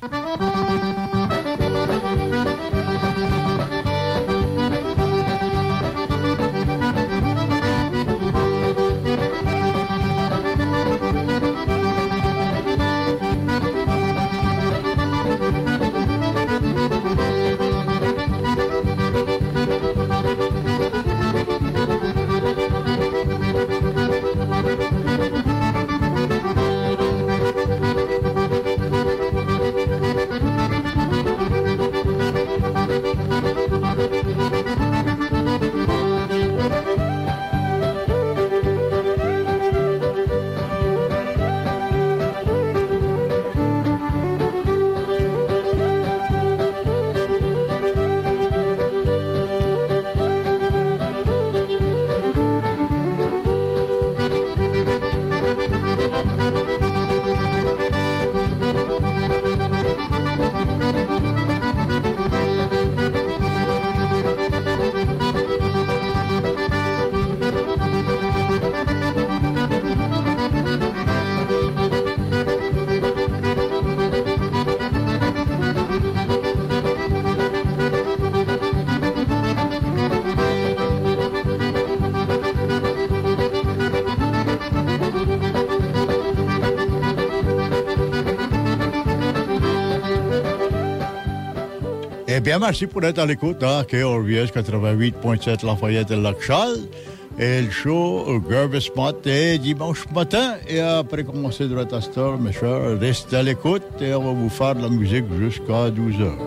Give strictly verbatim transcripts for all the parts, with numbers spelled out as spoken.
Eh bien, merci pour être à l'écoute, hein, K R V S quatre-vingt-huit point sept Lafayette et Lac-Charles. Et le show, Gervais Mott, est dimanche matin. Et après commencer de la Astor, mes chers, restez à l'écoute et on va vous faire de la musique jusqu'à douze heures.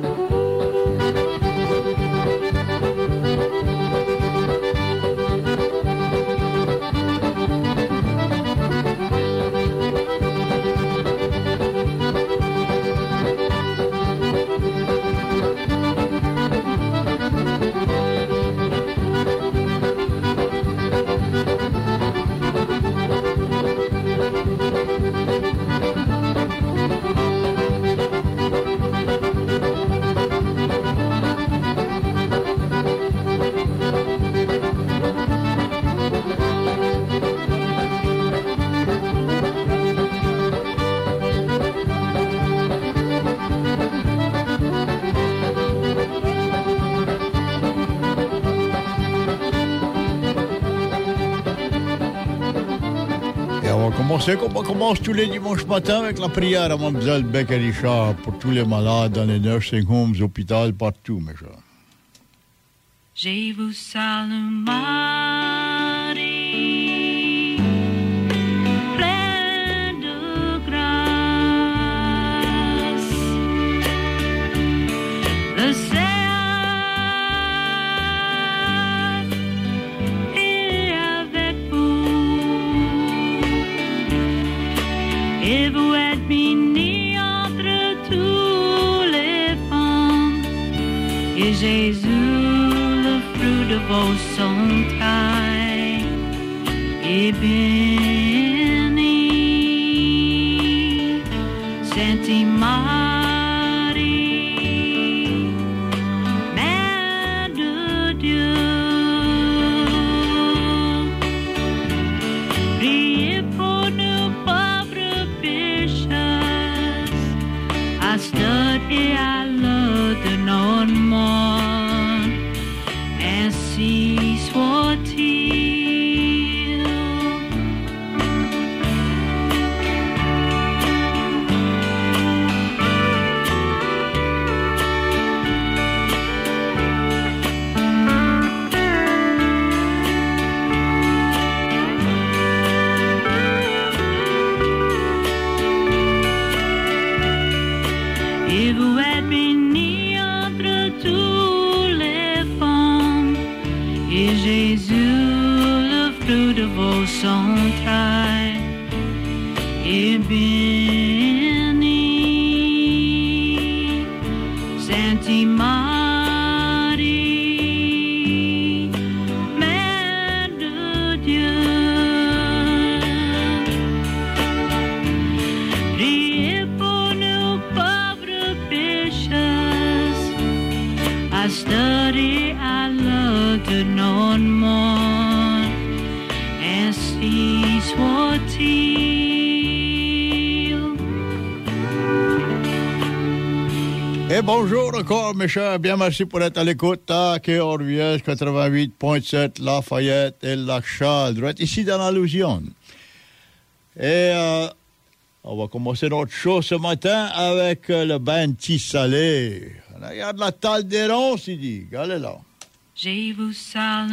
On commence tous les dimanches matins avec la prière à Mademoiselle Beck et Richard pour tous les malades dans les nursing homes, hôpitaux, partout, mes chers. Je vous salue, Marie, pleine de grâce. Le Seigneur est avec vous. Et vous êtes bénie entre toutes les femmes, et Jésus, le fruit de vos entrailles, est béni. Sainte Marie, Mère de Dieu, priez pour nous pauvres pécheurs, à cette et à l'heure de notre mort, ainsi soit-il. Et vous êtes bénie entre toutes les femmes, et Jésus, le fruit de vos entrailles, est béni. Sainte Marie, Mère de Dieu, priez pour nous pauvres pécheurs, à cette et à l'heure de notre mort, ainsi soit-il. Et bonjour encore, mes chers. Bien, merci pour être à l'écoute. À K R V S quatre-vingt-huit point sept, Lafayette et Lac-Charles. Droit ici dans la Louisiane. Et euh, on va commencer notre show ce matin avec euh, le band Tissalé. Il y a de la talle des ronces, il dit. Regardez là. J'ai vu ça.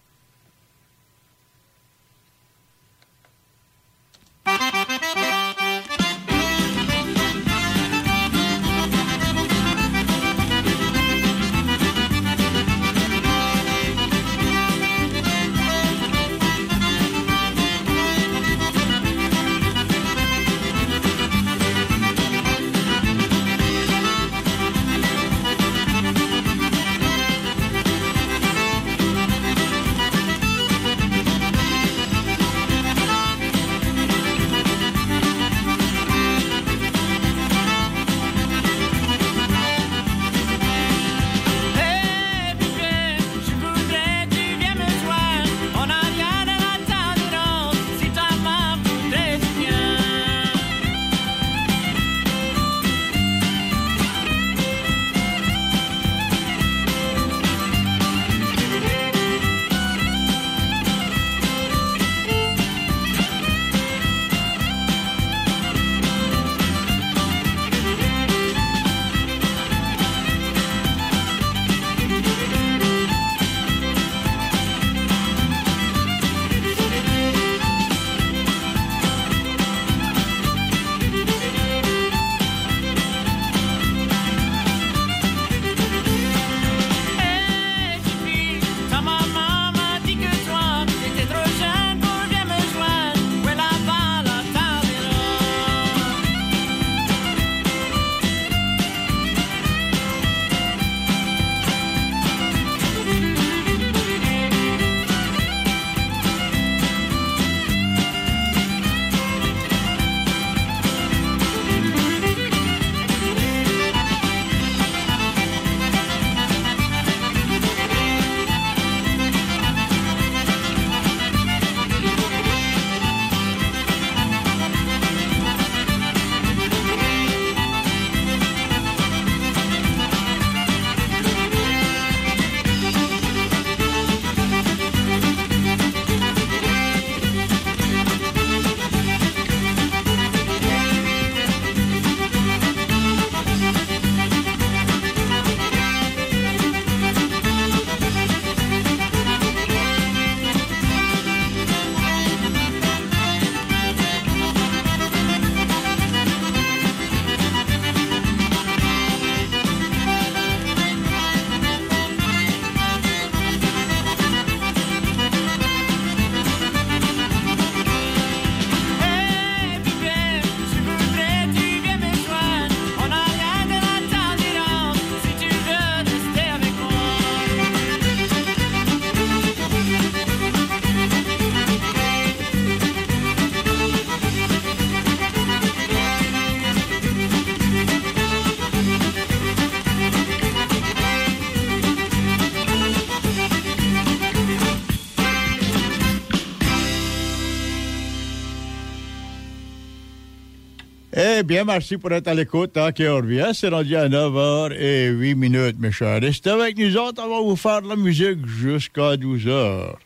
Eh bien, merci pour être à l'écoute. Tant qu'il revient, c'est rendu à neuf heures huit minutes, mes chers. Restez avec nous autres, on va vous faire de la musique jusqu'à douze heures.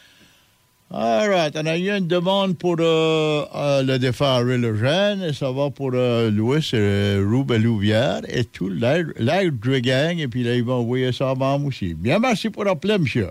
All right, on a eu une demande pour euh, euh, le défunt Ray et ça va pour euh, Louis et Ruben Louvière et tout l'air de gang, et puis là, ils vont envoyer ça à maman aussi. Bien, merci pour appeler, monsieur.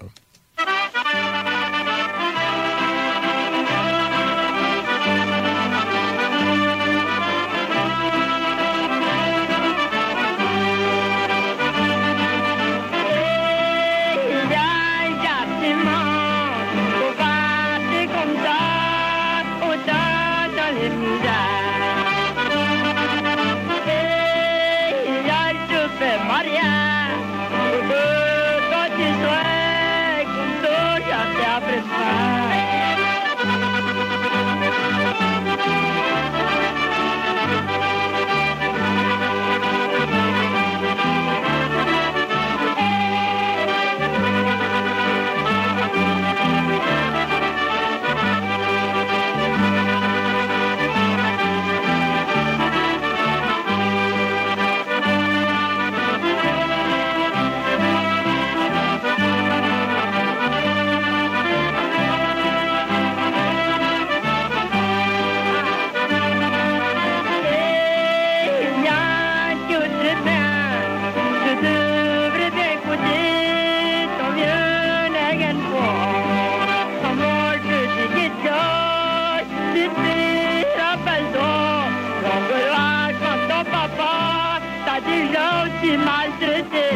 si maltraité.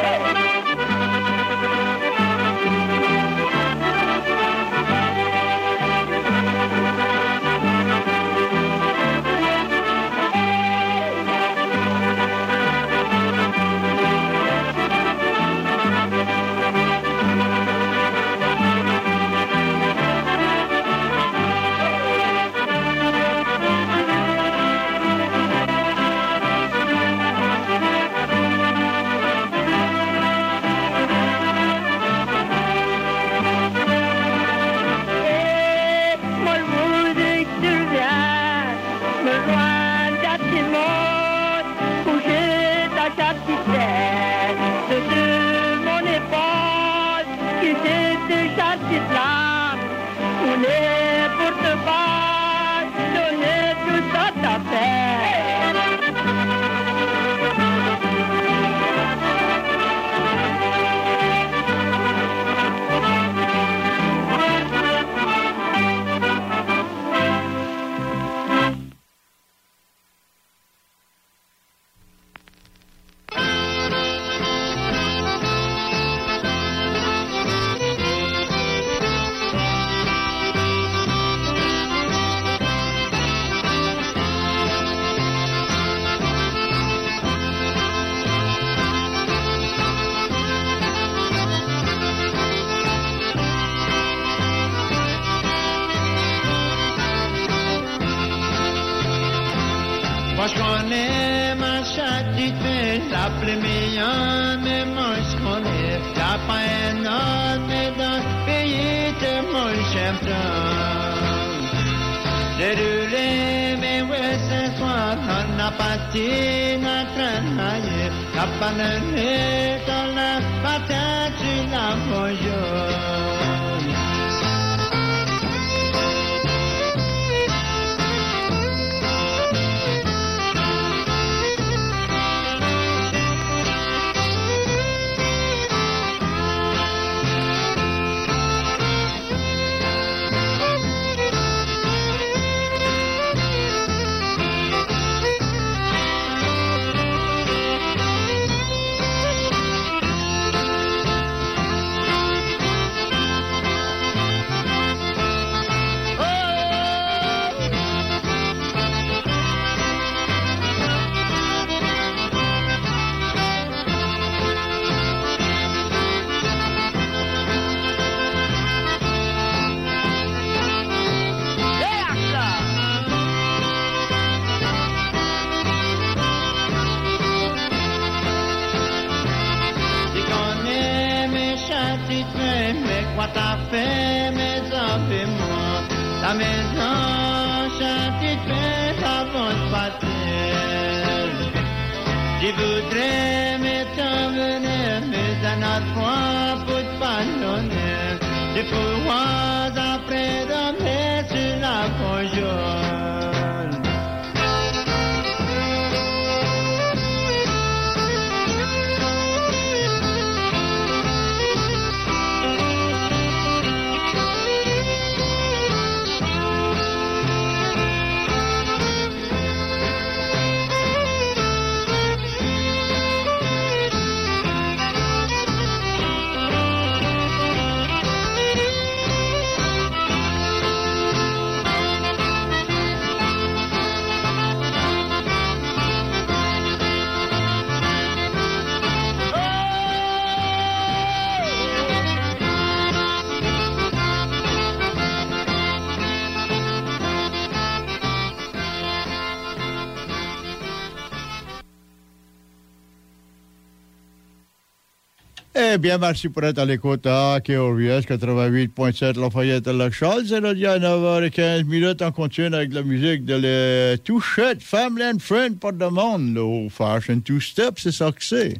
Eh bien, merci pour être à l'écoute à K O V S quatre-vingt-huit point sept Lafayette Lac Charles. C'est le à neuf heures quinze minutes. On continue avec la musique de les Touchettes, Family and Friend, pas de demande. Le old fashion two-step, c'est ça que c'est.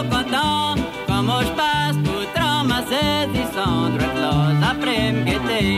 Après me guetter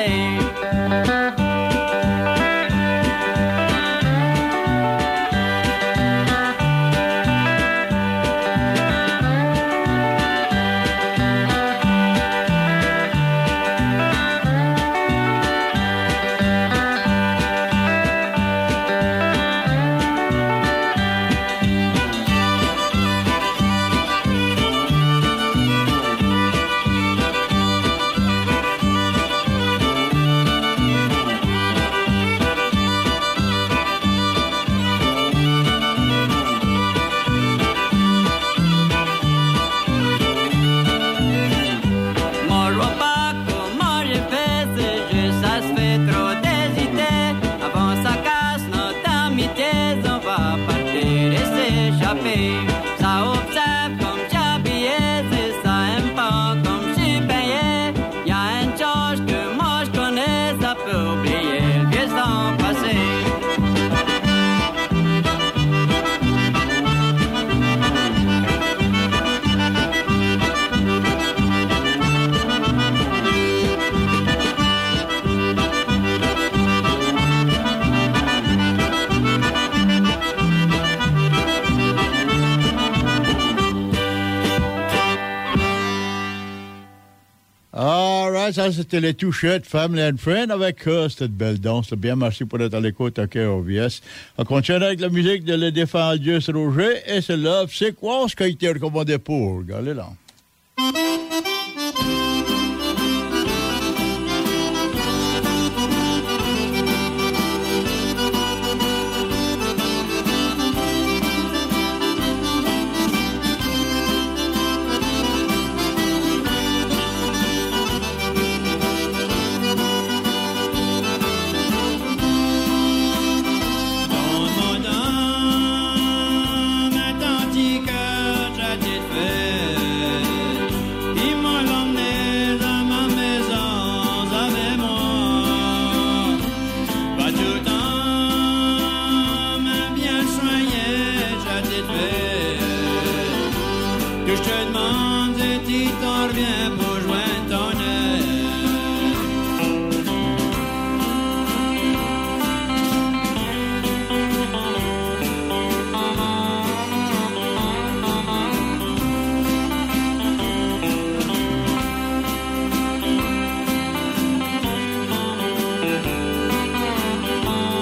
Ça, c'était les Touchettes, Family and Friends, avec euh, cette belle danse. Bien, merci pour être à l'écoute à K R V S. On continue avec la musique de Le Défunt Dieu Roger et c'est Love. C'est quoi ce qui a été recommandé pour? Regardez là. Oh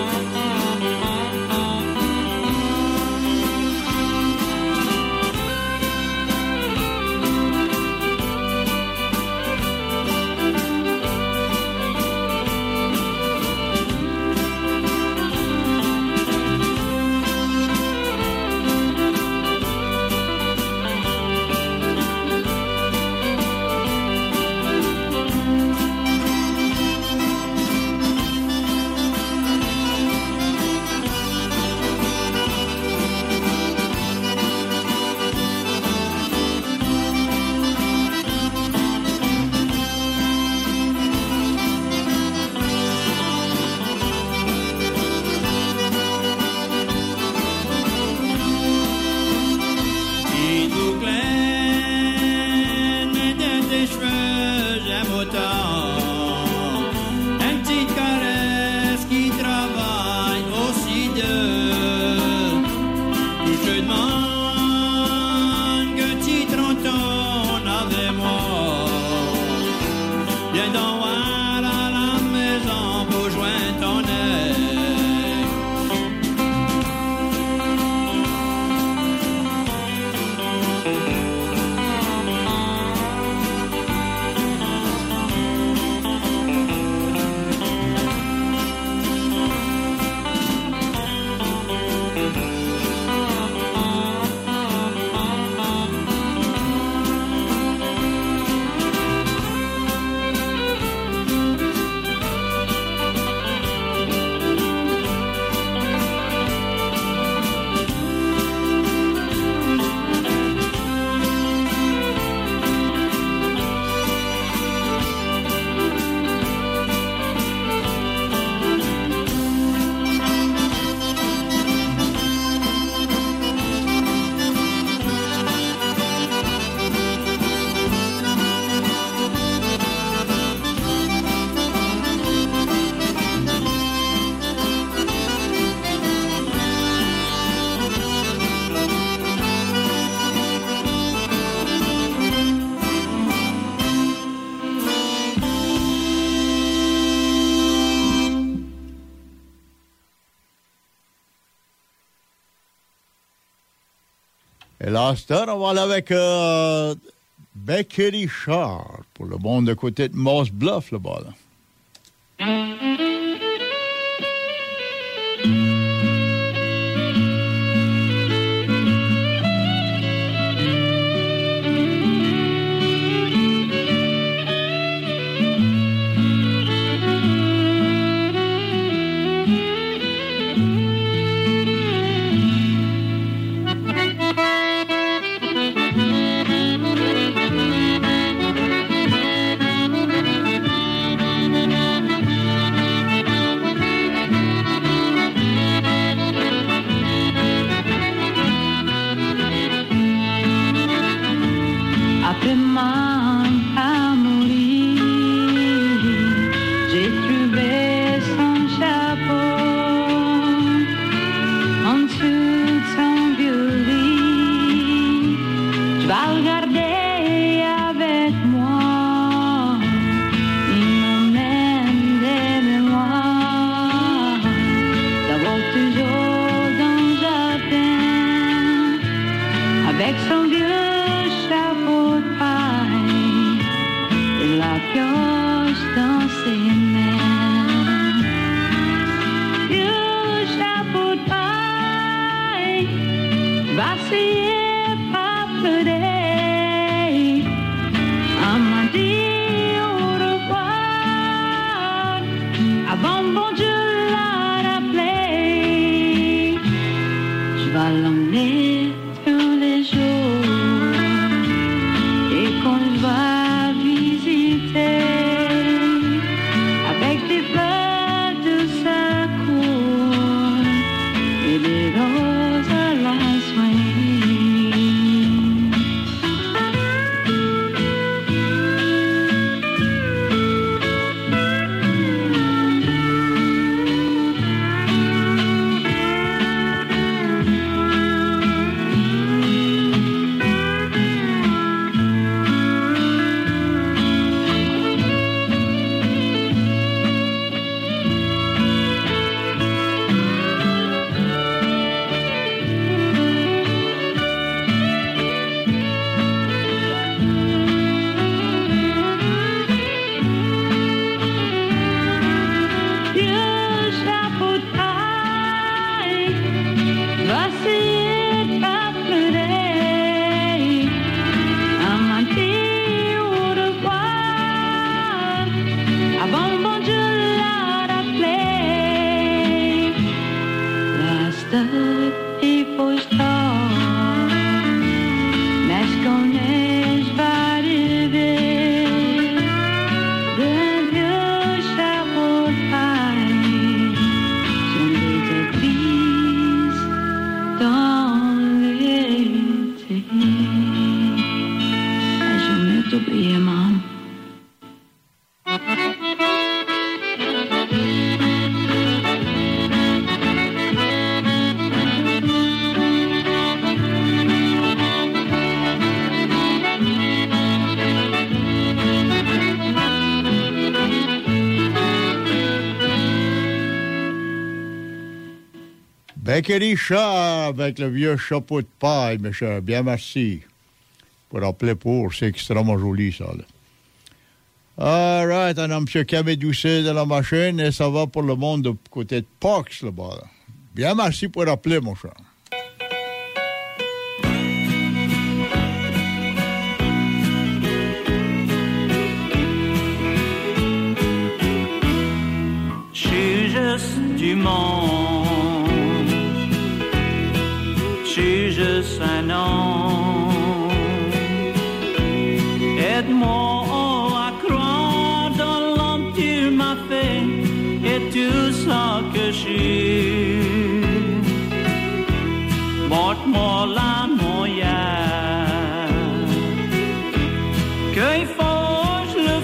Et là, on va aller avec euh, Becky Richard pour le monde de côté de Moss Bluff, là-bas. Là. Becky Richard avec le vieux chapeau de paille, mes chers. Bien merci. Pour appeler pour, c'est extrêmement joli, ça. Là. All right, on a M. Camé Doucet de la machine et ça va pour le monde de côté de Pox, là-bas. Là. Bien merci pour appeler, mon cher. Je suis juste du monde. Je suis juste un homme. Aide-moi à croire dans l'homme que tu m'as fait et tout ça que je suis. Montre-moi la moyenne qu'il faut je le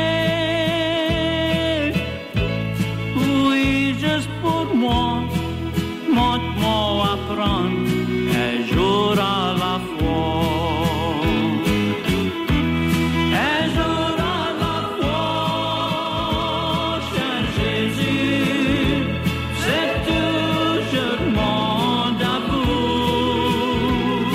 fais. Oui, juste pour moi. Montre-moi apprendre. Un jour à la fois, un jour à la fois, cher Jésus, c'est toujours mon amour.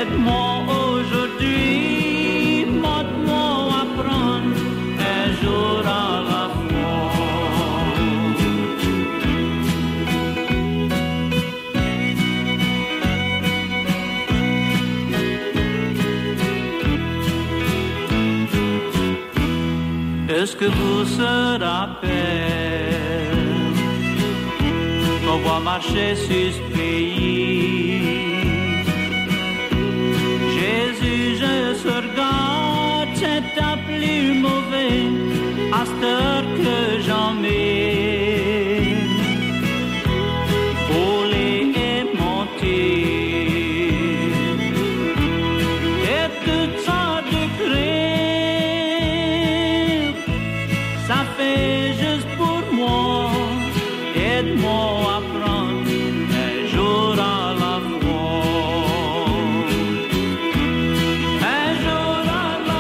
Aide-moi aujourd'hui, montre-moi à prendre un jour à la fois. Est-ce que vous se rappelez qu'on va marcher sur ce pays? Jésus, je se regarde, c'est un plus mauvais à cette heure que j'en mets. Voler et monter et toutes sortes de crèves, ça fait juste pour moi. Aide-moi à prendre un jour à la fois. Un jour à la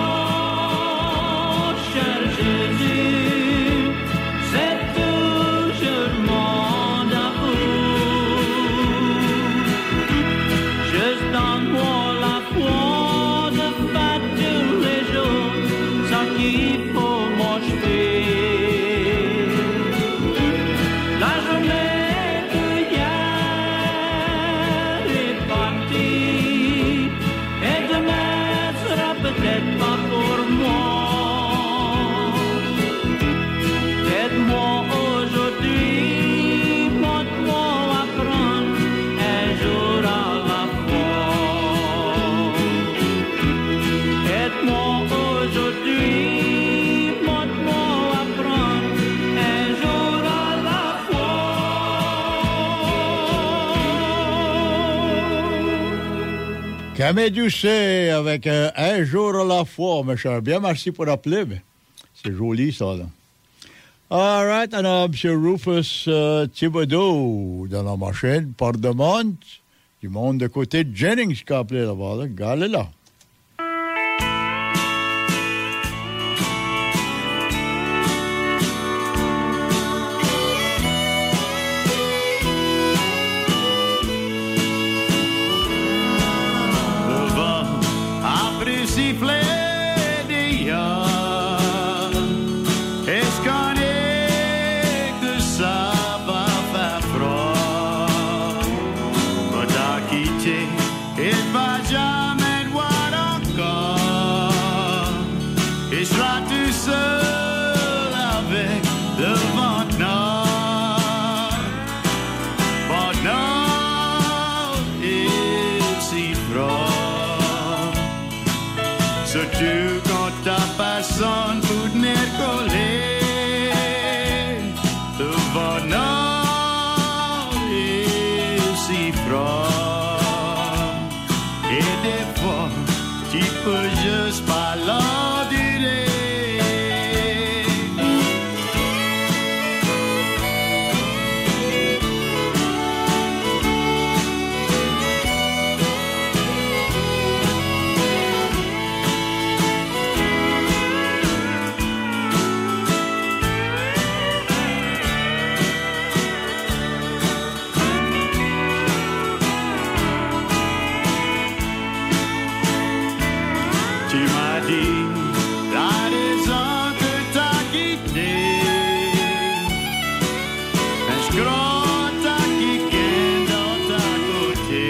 fois, cher Jésus, c'est toujours mon amour. Juste donne-moi la foi de faire tous les jours ce qu'il faut m'achever. La journée d'hier est partie et demain sera peut-être pas pour moi. Aide-moi aujourd'hui, montre-moi à prendre un jour à la fois. Aide-moi aujourd'hui, montre-moi à prendre un jour à la fois. Camille Doucet avec euh, un jour à la fois, mes chers. Bien, merci pour l'appeler, mais c'est joli, ça, là. All right, on a M. Rufus euh, Thibodeau dans la machine, par demande du monde de côté de Jennings qui a appelé là-bas, là. Gale là. Le vent a pris siffler d'hier. Est-ce qu'on est que ça va faire froid? Va t'as quitté et va jamais te voir encore. Et sera tout seul avec le vent nord. Vent nord et si froid. Surtout quand t'as personne pour tenir collé. Le vent nord est si froid. Et des fois, tu peux juste pas l'endurer. Tu m'as dit la raison que t'as quitté. Un gros t'as quitté dans ta côté.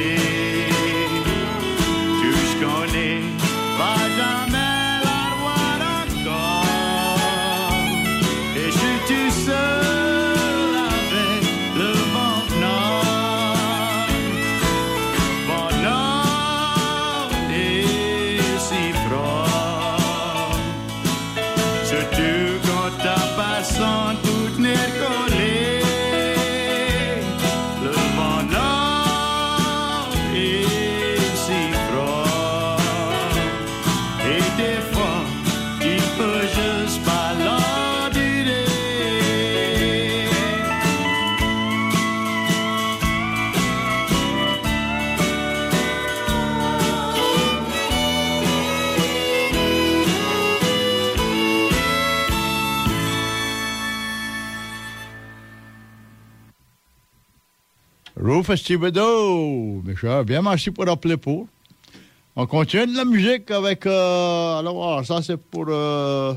Tout ce qu'on est va jamais la voir encore. Et je suis tout seul avec le vent nord. Vent nord et si froid. Surtout quand t'as personne pour tenir collé. Le vent nord est si froid. Et des fois, tu peux juste pas l'endurer. Rufus Thibodeau, mes chers. Bien, merci pour l'appeler pour. On continue de la musique avec... Euh, alors, ça, c'est pour... Euh,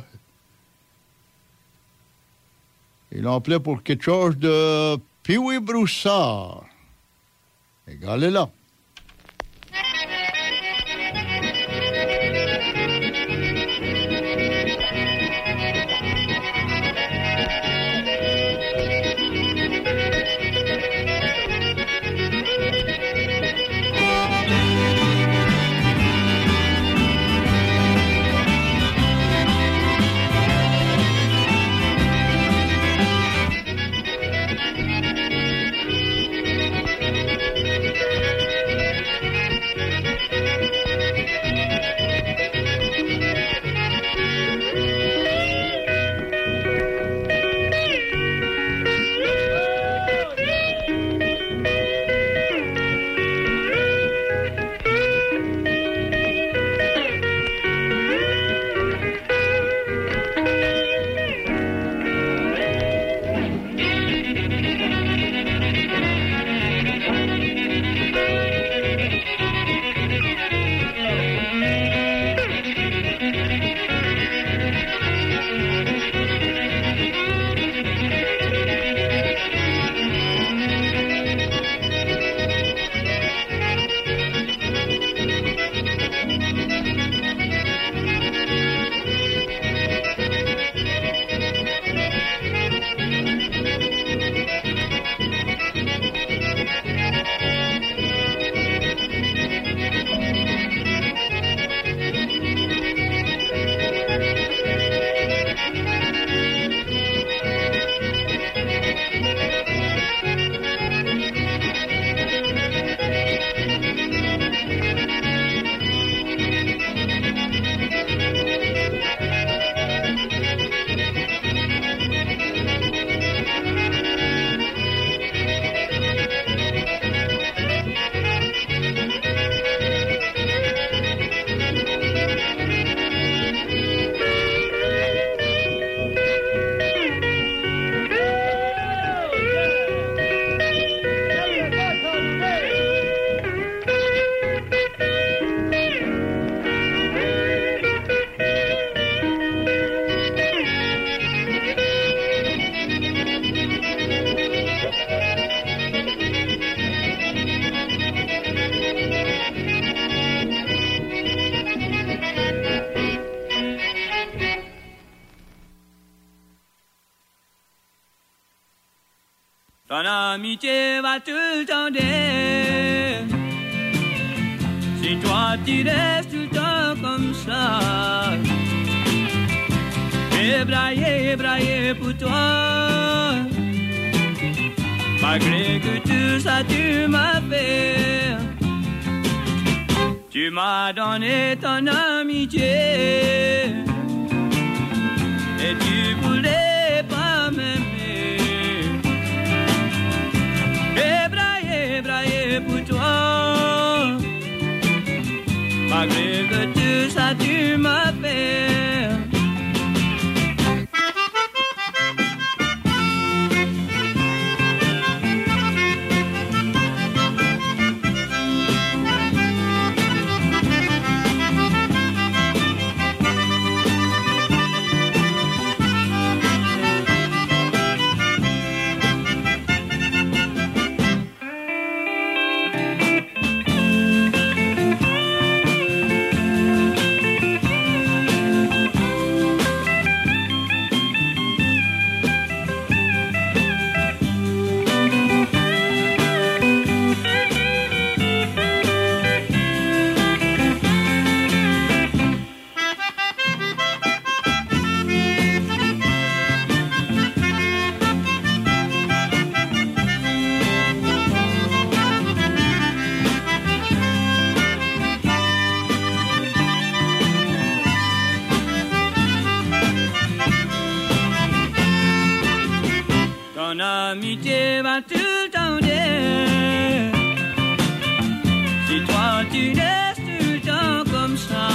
il l'a appelé pour quelque chose de Pee-wee Broussard. Égalez là. Ton amitié va tout le temps dire. Si toi tu restes tout le temps comme ça, ébraillé, ébraillé pour toi. Malgré que tout ça tu m'as fait, tu m'as donné ton amitié et tu voulais pas m'aimer. Ébraillé, ébraillé pour toi. Malgré que tout ça tu m'as fait. Ton amitié va tout le temps dire. Si toi tu restes tout le temps comme ça,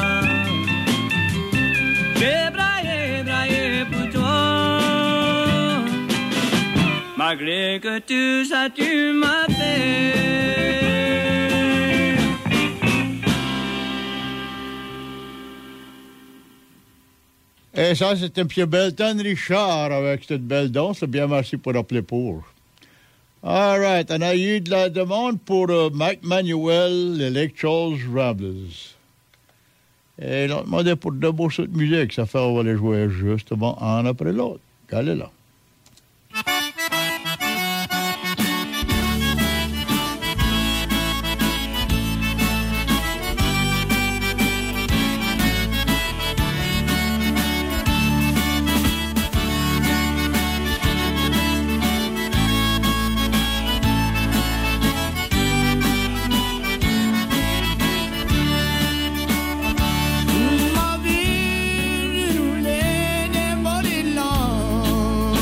ébraillé, ébraillé pour toi. Malgré que tout ça tu m'as fait. Et ça, c'était M. Belton Richard avec cette belle danse. Bien, merci pour appeler pour. All right. On a eu de la demande pour uh, Mike Manuel, les Lake Charles Ramblers. Et ils ont demandé pour deux morceaux de musique. Ça fait on va les jouer justement un après l'autre. Allez là. Ma vie roulait des morts.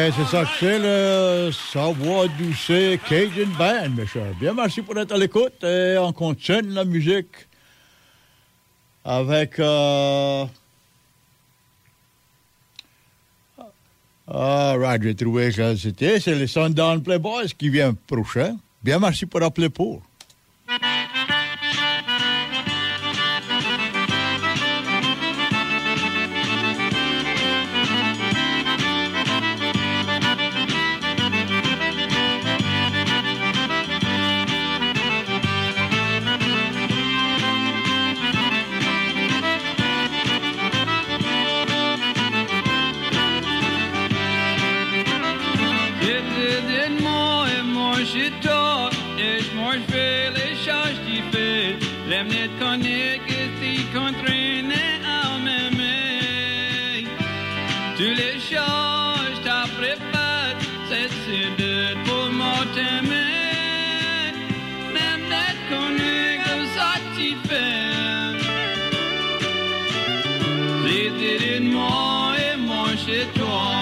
Et c'est ça que c'est le Savoir Doucet Cajun Band, mes chers. Bien, merci pour être à l'écoute et on continue la musique avec... Euh... Ah, right, j'ai trouvé que c'était. C'est les Sundown Playboys qui vient prochain. Bien, merci pour appeler pour. Lemnet connecti contraîné à m'aimer. Tu les choses t'as préparé, c'est c'est pour moi t'aimer. Lemnet connecti satisfait. C'était de moi et moi chez toi.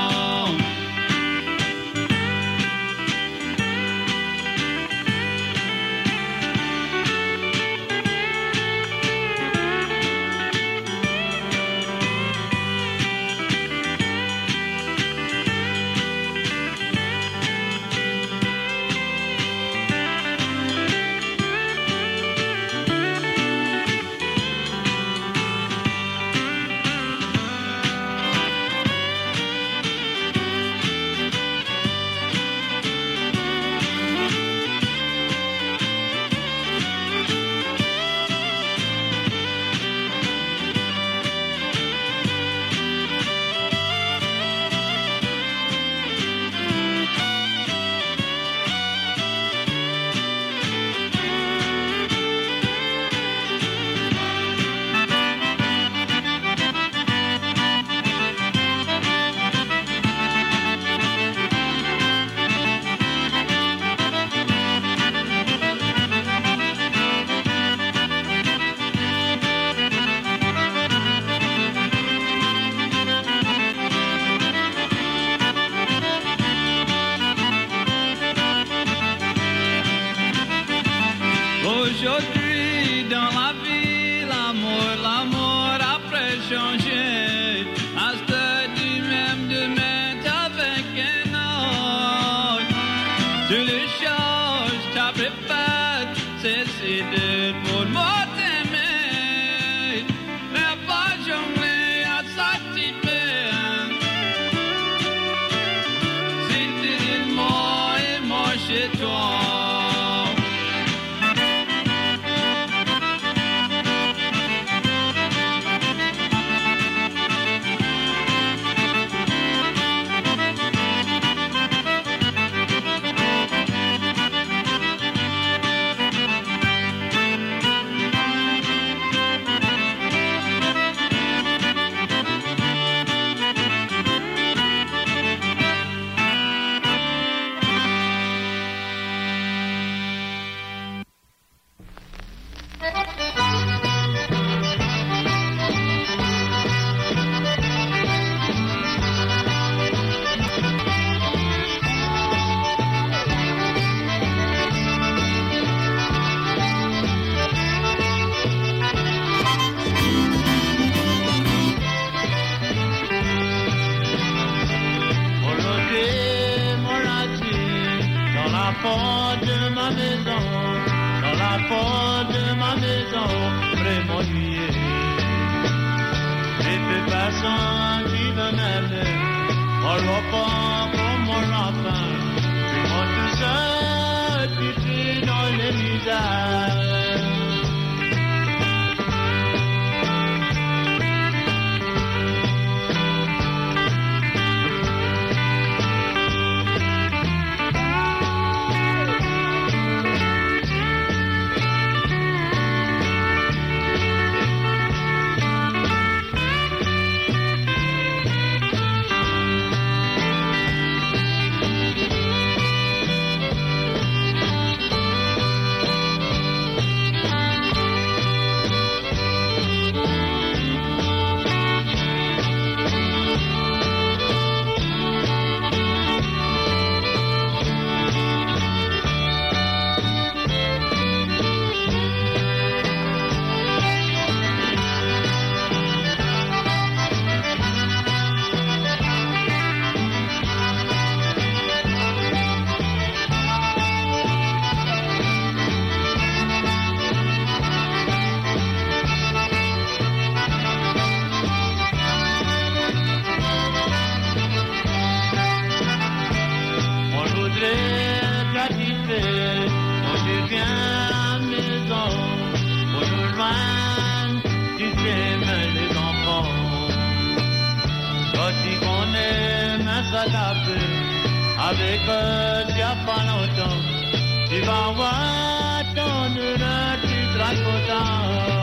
Aujourd'hui dans la vie, l'amour, l'amour après changé. À ce du même demain avec un autre. Toutes les choses t'as préparé, c'est si dur pour moi t'aimer. Mais pas jongler à satisfaire. C'était moi et moi chez toi. j'aime les enfants. Quand tu connais ma s'adapter, avec eux, tu as pas longtemps. Tu vas voir ton heure, tu seras content.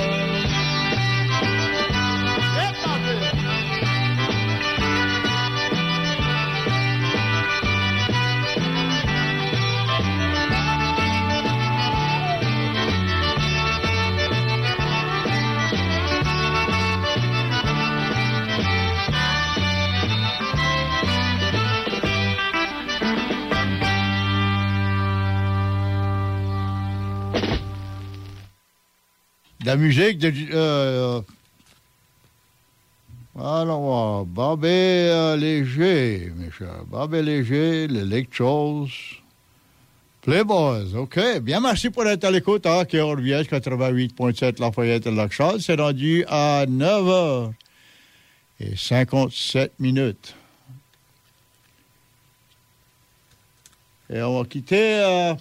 La musique de... Euh, alors, Bobby euh, Léger, mes chers. Bobby Léger, les Electros, Playboys. OK. Bien, merci pour être à l'écoute. Hein, K R V S quatre-vingt-huit point sept Lafayette et Lac-Charles. C'est rendu à neuf heures cinquante-sept minutes. Et on va quitter... Euh,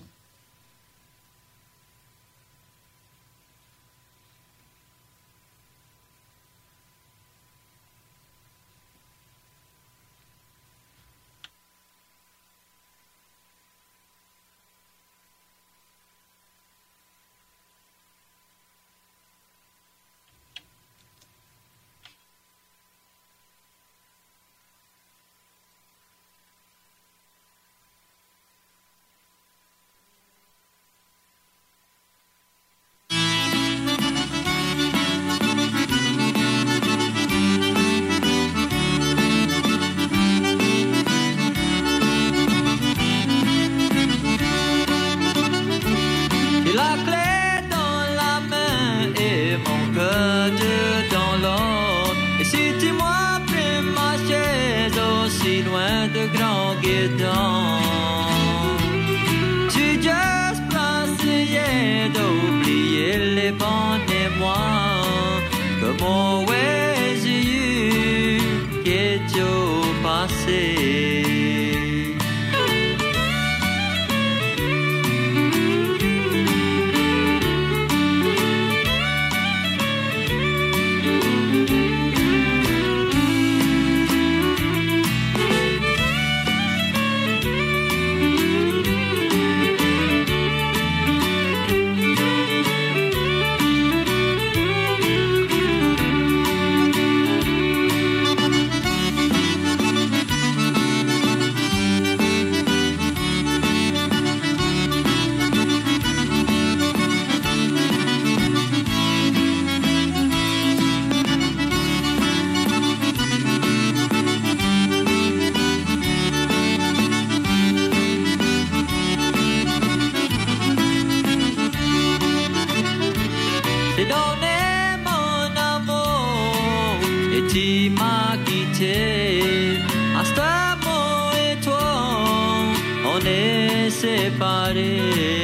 séparés.